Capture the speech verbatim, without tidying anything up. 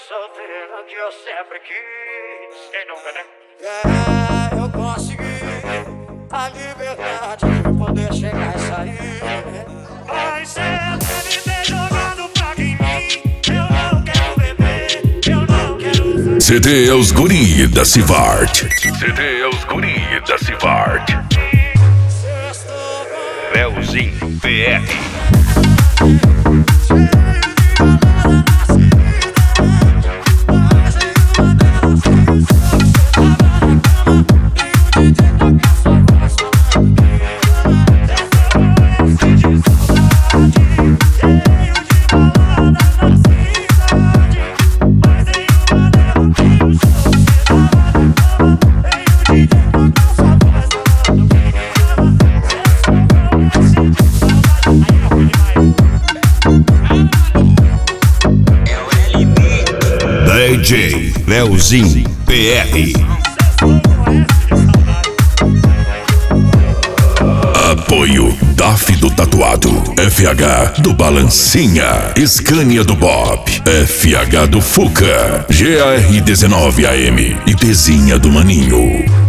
solteiro que eu sempre quis. Quem nunca, né? É, eu consegui a liberdade de poder chegar e sair. Mas ela me vem jogando praga em mim. Eu não quero beber, eu não quero. C D é os guri da Civart. C D é os guri da Civart. Leozinho P R. D J Leozinho P R. Apoio D A F do Tatuado, F H do Balancinha, Scania do Bob, F H do Fuca, G A R dezenove A M e Tezinha do Maninho.